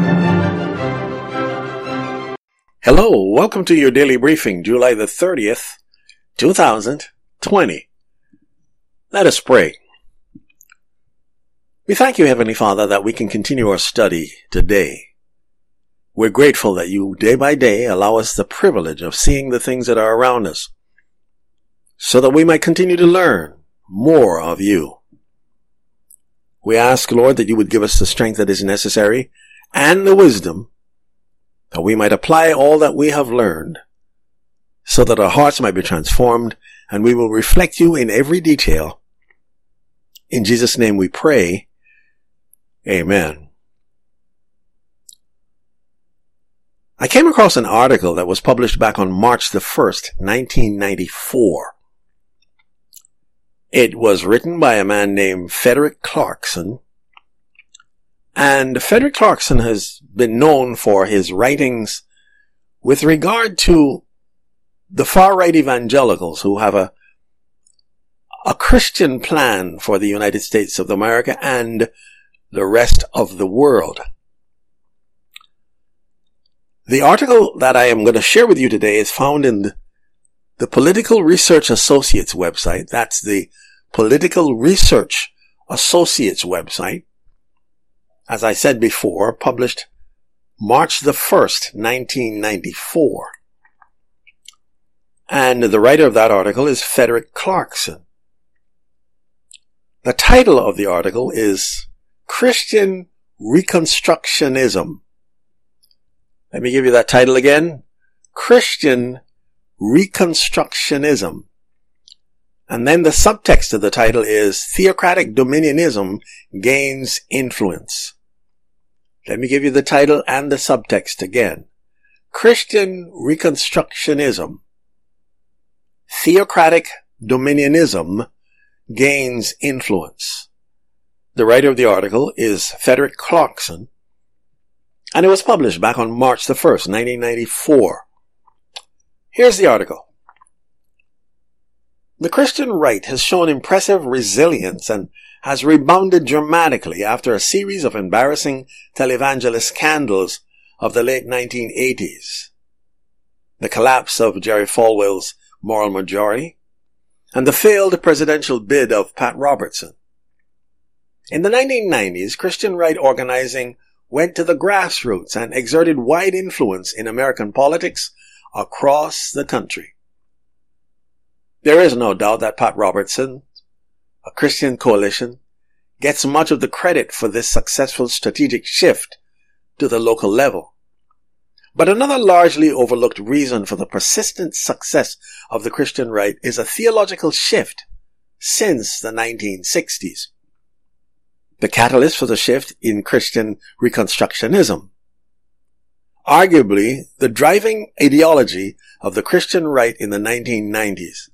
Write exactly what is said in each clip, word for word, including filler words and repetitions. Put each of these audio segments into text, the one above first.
Hello, welcome to your daily briefing, July the thirtieth, two thousand twenty. Let us pray. We thank you, Heavenly Father, that we can continue our study today. We're grateful that you, day by day, allow us the privilege of seeing the things that are around us, so that we might continue to learn more of you. We ask, Lord, that you would give us the strength that is necessary and the wisdom that we might apply all that we have learned, so that our hearts might be transformed and we will reflect you in every detail. In Jesus' name we pray. Amen. I came across an article that was published back on March the first, nineteen ninety-four. It was written by a man named Frederick Clarkson. And Frederick Clarkson has been known for his writings with regard to the far-right evangelicals who have a, a Christian plan for the United States of America and the rest of the world. The article that I am going to share with you today is found in the, the Political Research Associates website. That's the Political Research Associates website. As I said before, published March the first, nineteen ninety-four. And the writer of that article is Frederick Clarkson. The title of the article is Christian Reconstructionism. Let me give you that title again. Christian Reconstructionism. And then the subtext of the title is Theocratic Dominionism Gains Influence. Let me give you the title and the subtext again. Christian Reconstructionism. Theocratic Dominionism Gains Influence. The writer of the article is Frederick Clarkson, and it was published back on March the first, nineteen ninety-four. Here's the article. The Christian right has shown impressive resilience and has rebounded dramatically after a series of embarrassing televangelist scandals of the late nineteen eighties. The collapse of Jerry Falwell's Moral Majority and the failed presidential bid of Pat Robertson. In the nineteen nineties, Christian right organizing went to the grassroots and exerted wide influence in American politics across the country. There is no doubt that Pat Robertson, a Christian coalition, gets much of the credit for this successful strategic shift to the local level. But another largely overlooked reason for the persistent success of the Christian right is a theological shift since the nineteen sixties. The catalyst for the shift in Christian Reconstructionism. Arguably, the driving ideology of the Christian right in the nineteen nineties.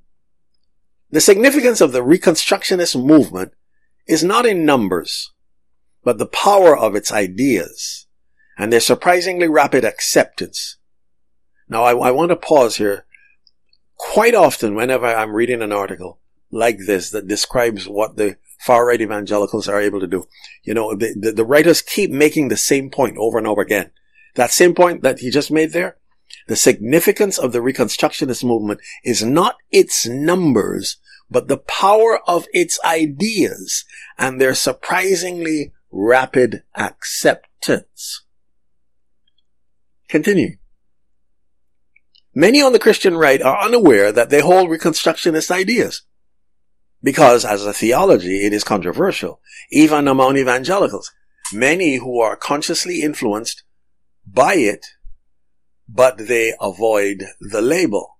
The significance of the Reconstructionist movement is not in numbers, but the power of its ideas and their surprisingly rapid acceptance. Now, I, I want to pause here. Quite often, whenever I'm reading an article like this that describes what the far-right evangelicals are able to do, you know, the, the, the writers keep making the same point over and over again. That same point that he just made there, the significance of the Reconstructionist movement is not its numbers, but the power of its ideas and their surprisingly rapid acceptance. Continue. Many on the Christian right are unaware that they hold Reconstructionist ideas, because as a theology it is controversial, even among evangelicals. Many who are consciously influenced by it, but they avoid the label.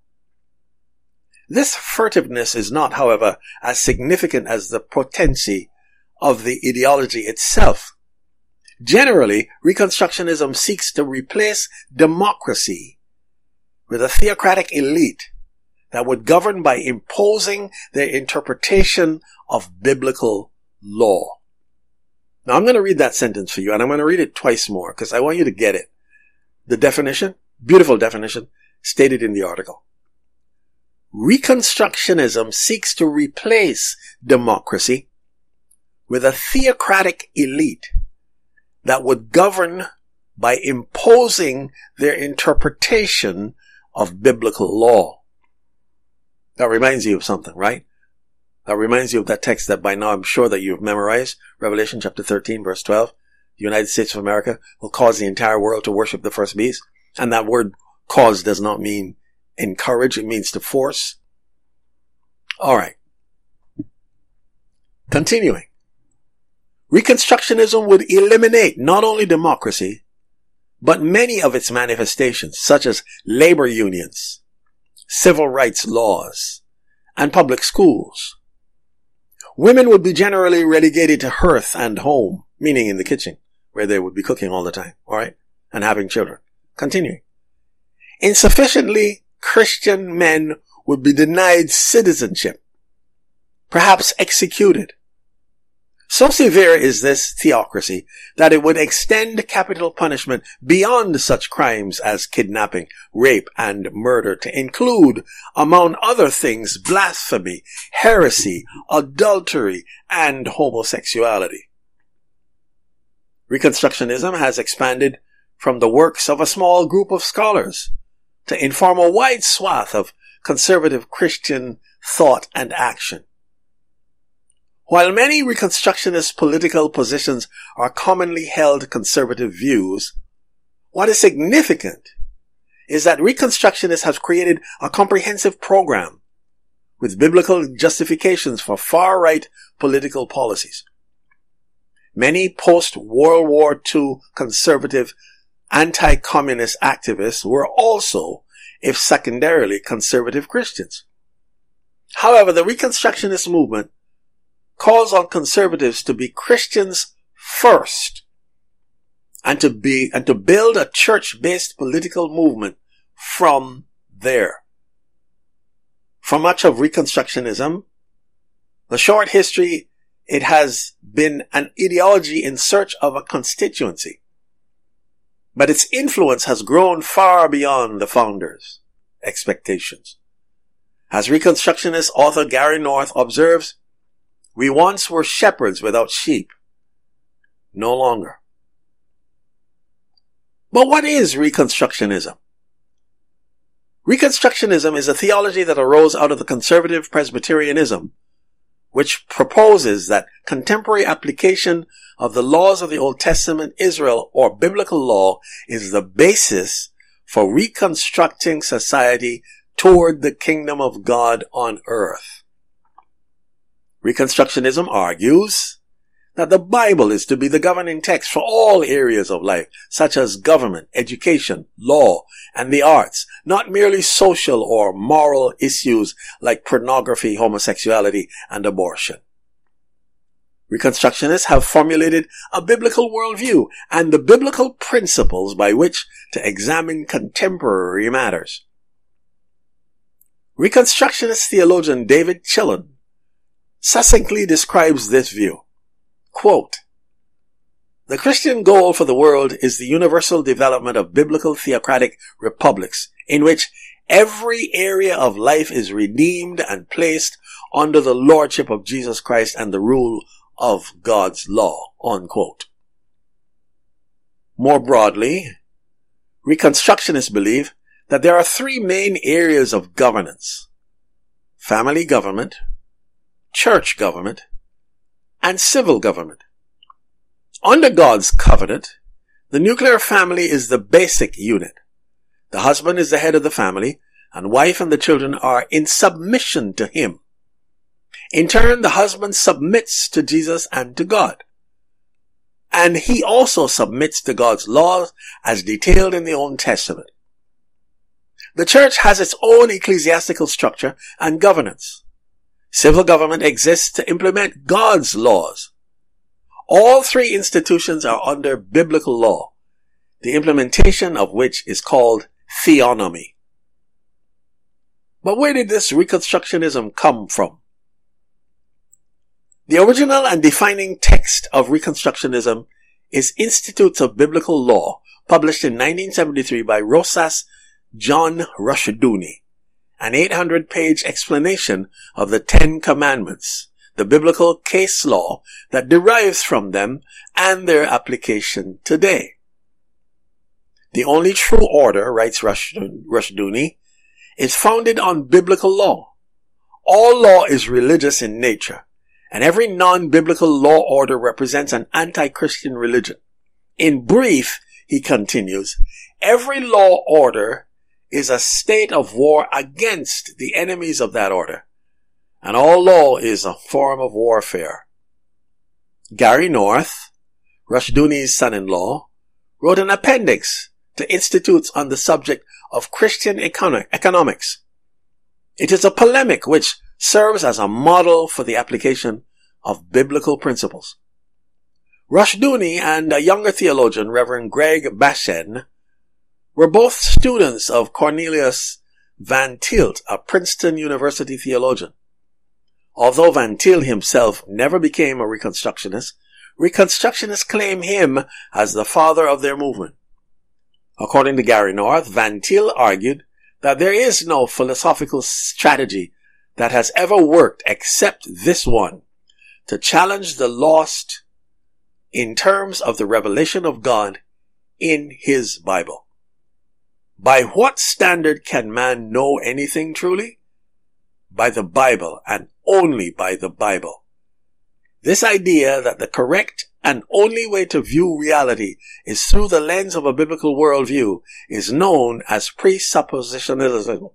This furtiveness is not, however, as significant as the potency of the ideology itself. Generally, Reconstructionism seeks to replace democracy with a theocratic elite that would govern by imposing their interpretation of biblical law. Now, I'm going to read that sentence for you, and I'm going to read it twice more because I want you to get it. The definition, beautiful definition, stated in the article. Reconstructionism seeks to replace democracy with a theocratic elite that would govern by imposing their interpretation of biblical law. That reminds you of something, right? That reminds you of that text that by now I'm sure that you've memorized. Revelation chapter thirteen, verse twelve. The United States of America will cause the entire world to worship the first beast. And that word cause does not mean encourage. It means to force. All right. Continuing. Reconstructionism would eliminate not only democracy, but many of its manifestations, such as labor unions, civil rights laws, and public schools. Women would be generally relegated to hearth and home, meaning in the kitchen, where they would be cooking all the time, all right, and having children. Continuing. Insufficiently Christian men would be denied citizenship, perhaps executed. So severe is this theocracy that it would extend capital punishment beyond such crimes as kidnapping, rape, and murder to include, among other things, blasphemy, heresy, adultery, and homosexuality. Reconstructionism has expanded from the works of a small group of scholars to inform a wide swath of conservative Christian thought and action. While many Reconstructionist political positions are commonly held conservative views, what is significant is that Reconstructionists have created a comprehensive program with biblical justifications for far-right political policies. Many post-World War Two conservative anti-communist activists were also, if secondarily, conservative Christians. However, the Reconstructionist movement calls on conservatives to be Christians first and to be and to build a church-based political movement from there. For much of Reconstructionism, the short history, it has been an ideology in search of a constituency, but its influence has grown far beyond the founders' expectations. As Reconstructionist author Gary North observes, we once were shepherds without sheep. No longer. But what is Reconstructionism? Reconstructionism is a theology that arose out of the conservative Presbyterianism, which proposes that contemporary application of the laws of the Old Testament Israel or biblical law is the basis for reconstructing society toward the kingdom of God on earth. Reconstructionism argues that the Bible is to be the governing text for all areas of life, such as government, education, law, and the arts, not merely social or moral issues like pornography, homosexuality, and abortion. Reconstructionists have formulated a biblical worldview and the biblical principles by which to examine contemporary matters. Reconstructionist theologian David Chillen succinctly describes this view. Quote, "The Christian goal for the world is the universal development of biblical theocratic republics in which every area of life is redeemed and placed under the lordship of Jesus Christ and the rule of God's law." Unquote. More broadly, Reconstructionists believe that there are three main areas of governance: family government, church government, and civil government. Under God's covenant, the nuclear family is the basic unit. The husband is the head of the family, and wife and the children are in submission to him. In turn, the husband submits to Jesus and to God. And he also submits to God's laws as detailed in the Old Testament. The church has its own ecclesiastical structure and governance. Civil government exists to implement God's laws. All three institutions are under biblical law, the implementation of which is called theonomy. But where did this Reconstructionism come from? The original and defining text of Reconstructionism is Institutes of Biblical Law, published in nineteen seventy-three by Rosas John Rushdoony, an eight hundred page explanation of the Ten Commandments, the biblical case law that derives from them, and their application today. The only true order, writes Rushdoony, is founded on biblical law. All law is religious in nature, and every non-biblical law order represents an anti-Christian religion. In brief, he continues, every law order is a state of war against the enemies of that order, and all law is a form of warfare. Gary North, Rushdoony's son-in-law, wrote an appendix to Institutes on the subject of Christian econo- economics. It is a polemic which serves as a model for the application of biblical principles. Rushdoony and a younger theologian, Reverend Greg Bashen, were both students of Cornelius Van Tilt, a Princeton University theologian. Although Van Til himself never became a Reconstructionist, Reconstructionists claim him as the father of their movement. According to Gary North, Van Til argued that there is no philosophical strategy that has ever worked except this one, to challenge the lost in terms of the revelation of God in his Bible. By what standard can man know anything truly? By the Bible, and only by the Bible. This idea that the correct and only way to view reality is through the lens of a biblical worldview is known as presuppositionalism.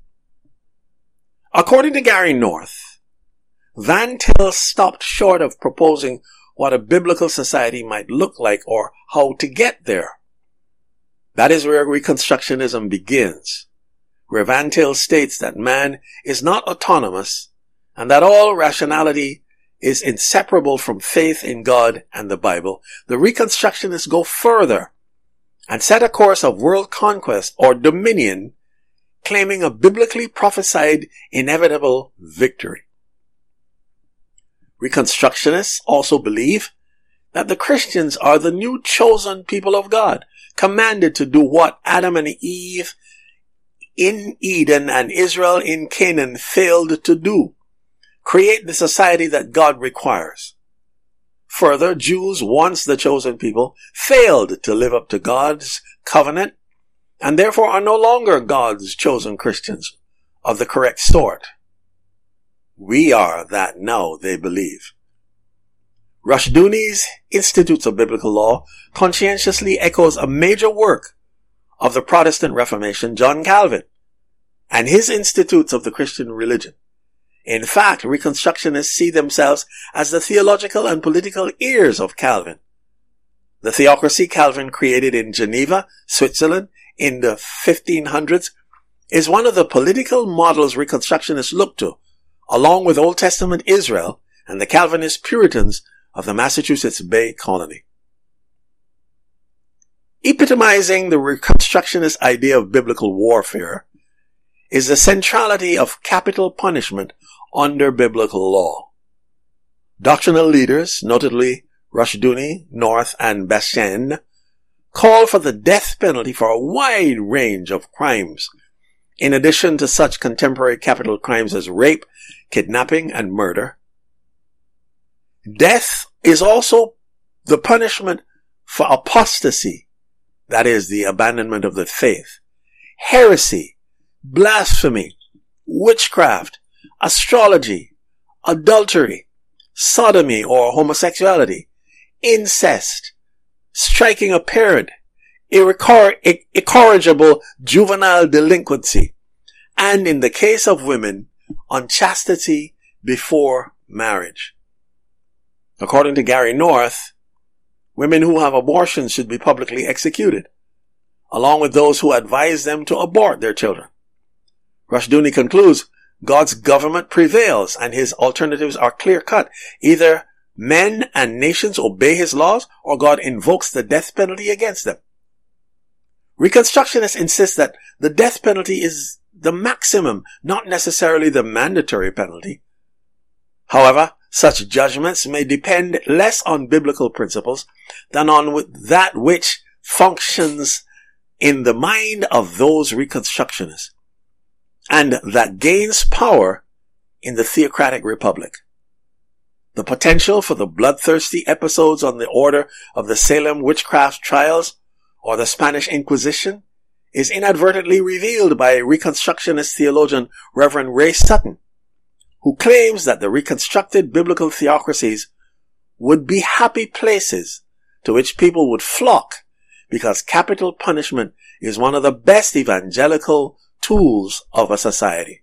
According to Gary North, Van Til stopped short of proposing what a biblical society might look like or how to get there. That is where Reconstructionism begins, where Van Til states that man is not autonomous and that all rationality is inseparable from faith in God and the Bible. The Reconstructionists go further and set a course of world conquest or dominion, claiming a biblically prophesied inevitable victory. Reconstructionists also believe that the Christians are the new chosen people of God, commanded to do what Adam and Eve in Eden and Israel in Canaan failed to do: create the society that God requires. Further, Jews, once the chosen people, failed to live up to God's covenant and therefore are no longer God's chosen Christians of the correct sort. We are that now, they believe. Rushdoony's Institutes of Biblical Law conscientiously echoes a major work of the Protestant Reformation, John Calvin, and his Institutes of the Christian Religion. In fact, Reconstructionists see themselves as the theological and political ears of Calvin. The theocracy Calvin created in Geneva, Switzerland, in the fifteen hundreds is one of the political models Reconstructionists look to, along with Old Testament Israel and the Calvinist Puritans of the Massachusetts Bay Colony. Epitomizing the Reconstructionist idea of biblical warfare is the centrality of capital punishment under biblical law. Doctrinal leaders, notably Rushdoony, North, and Bashen, call for the death penalty for a wide range of crimes, in addition to such contemporary capital crimes as rape, kidnapping, and murder. Death is also the punishment for apostasy, that is, the abandonment of the faith, heresy, blasphemy, witchcraft, astrology, adultery, sodomy or homosexuality, incest, striking a parent, irrecor- incorrigible juvenile delinquency, and in the case of women, unchastity before marriage. According to Gary North, women who have abortions should be publicly executed, along with those who advise them to abort their children. Rushdoony concludes, God's government prevails and his alternatives are clear-cut. Either men and nations obey his laws or God invokes the death penalty against them. Reconstructionists insist that the death penalty is the maximum, not necessarily the mandatory penalty. However, such judgments may depend less on biblical principles than on that which functions in the mind of those Reconstructionists, and that gains power in the theocratic republic. The potential for the bloodthirsty episodes on the order of the Salem witchcraft trials or the Spanish Inquisition is inadvertently revealed by Reconstructionist theologian Reverend Ray Sutton, who claims that the reconstructed biblical theocracies would be happy places to which people would flock because capital punishment is one of the best evangelical tools of a society.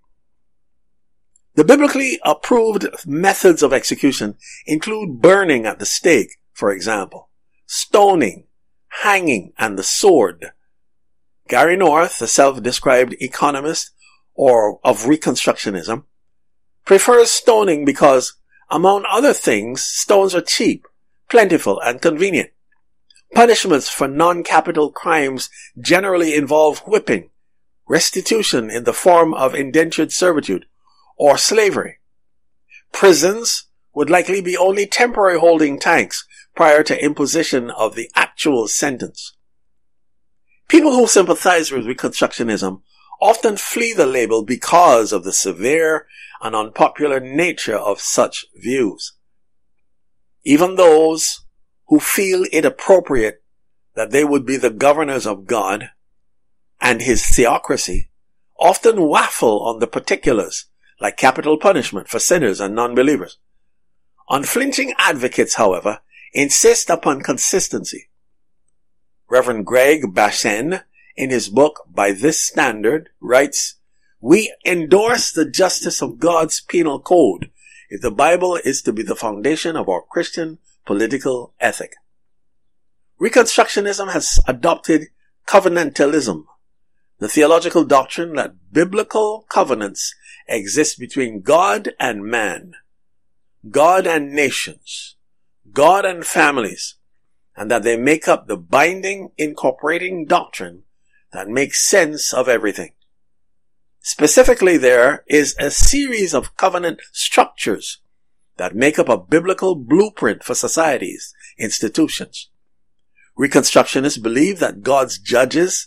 The biblically approved methods of execution include burning at the stake, for example, stoning, hanging, and the sword. Gary North, the self-described economist or of Reconstructionism, prefers stoning because, among other things, stones are cheap, plentiful, and convenient. Punishments for non-capital crimes generally involve whipping, restitution in the form of indentured servitude, or slavery. Prisons would likely be only temporary holding tanks prior to imposition of the actual sentence. People who sympathize with Reconstructionism often flee the label because of the severe and unpopular nature of such views. Even those who feel it appropriate that they would be the governors of God and his theocracy often waffle on the particulars, like capital punishment for sinners and non-believers. Unflinching advocates, however, insist upon consistency. Reverend Greg Bashen, in his book By This Standard, writes, "We endorse the justice of God's penal code if the Bible is to be the foundation of our Christian political ethic." Reconstructionism has adopted covenantalism, the theological doctrine that biblical covenants exist between God and man, God and nations, God and families, and that they make up the binding, incorporating doctrine that makes sense of everything. Specifically, there is a series of covenant structures that make up a biblical blueprint for societies, institutions. Reconstructionists believe that God's judges,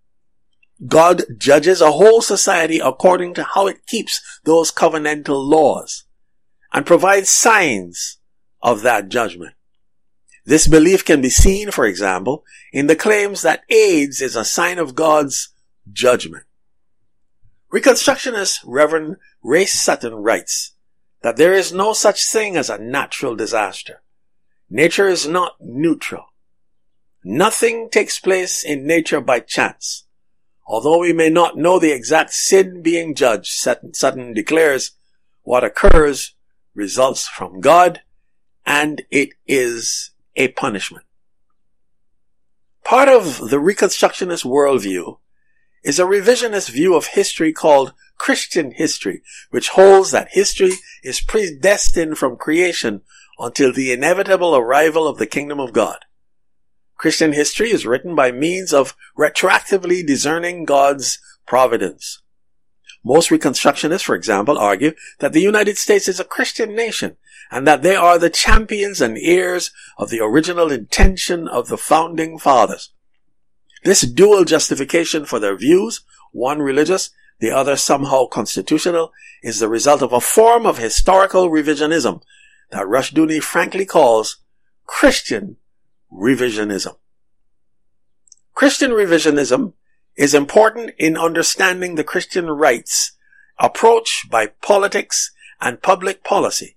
God judges a whole society according to how it keeps those covenantal laws and provides signs of that judgment. This belief can be seen, for example, in the claims that AIDS is a sign of God's judgment. Reconstructionist Reverend Ray Sutton writes that there is no such thing as a natural disaster. Nature is not neutral. Nothing takes place in nature by chance. Although we may not know the exact sin being judged, Sutton declares, what occurs results from God, and it is a punishment. Part of the Reconstructionist worldview is a revisionist view of history called Christian history, which holds that history is predestined from creation until the inevitable arrival of the kingdom of God. Christian history is written by means of retroactively discerning God's providence. Most Reconstructionists, for example, argue that the United States is a Christian nation and that they are the champions and heirs of the original intention of the founding fathers. This dual justification for their views, one religious, the other somehow constitutional, is the result of a form of historical revisionism that Rushdoony frankly calls Christian revisionism. Christian revisionism is important in understanding the Christian rights approach by politics and public policy.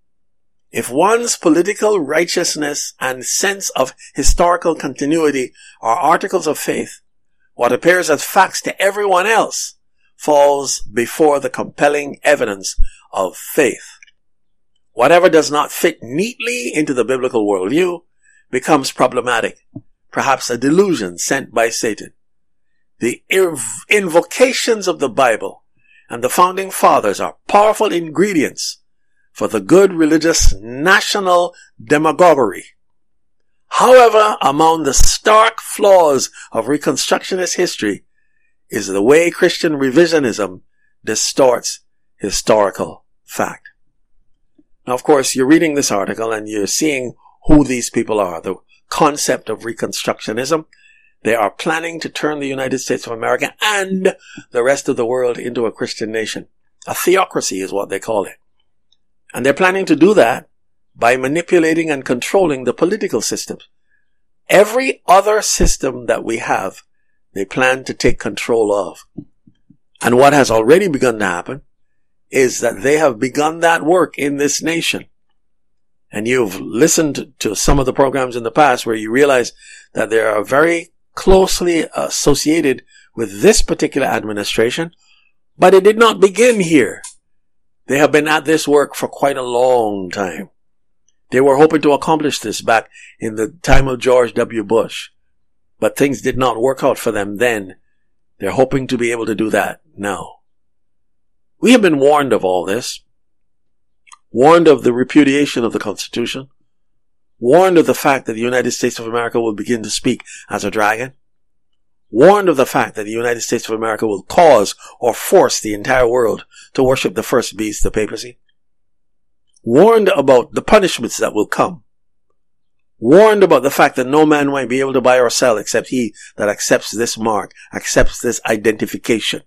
If one's political righteousness and sense of historical continuity are articles of faith, what appears as facts to everyone else falls before the compelling evidence of faith. Whatever does not fit neatly into the biblical worldview becomes problematic, perhaps a delusion sent by Satan. The inv- invocations of the Bible and the founding fathers are powerful ingredients for the good religious national demagoguery. However, among the stark flaws of Reconstructionist history is the way Christian revisionism distorts historical fact. Now, of course, you're reading this article and you're seeing who these people are. The concept of Reconstructionism. They are planning to turn the United States of America and the rest of the world into a Christian nation. A theocracy is what they call it. And they're planning to do that by manipulating and controlling the political system. Every other system that we have, they plan to take control of. And what has already begun to happen is that they have begun that work in this nation. And you've listened to some of the programs in the past where you realize that they are very closely associated with this particular administration, but it did not begin here. They have been at this work for quite a long time. They were hoping to accomplish this back in the time of George W. Bush, but things did not work out for them then. They're hoping to be able to do that now. We have been warned of all this, warned of the repudiation of the Constitution, warned of the fact that the United States of America will begin to speak as a dragon, warned of the fact that the United States of America will cause or force the entire world to worship the first beast, the papacy, warned about the punishments that will come, warned about the fact that no man might be able to buy or sell except he that accepts this mark, accepts this identification.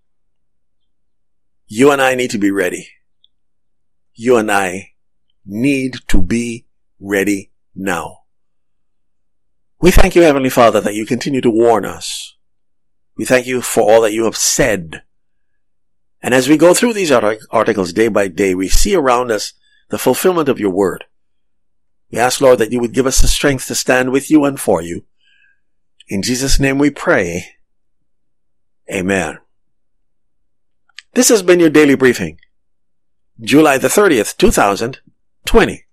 You and I need to be ready. You and I need to be ready now. We thank you, Heavenly Father, that you continue to warn us. We thank you for all that you have said. And as we go through these articles day by day, we see around us the fulfillment of your word. We ask, Lord, that you would give us the strength to stand with you and for you. In Jesus' name we pray. Amen. This has been your daily briefing, July the thirtieth, two thousand twenty.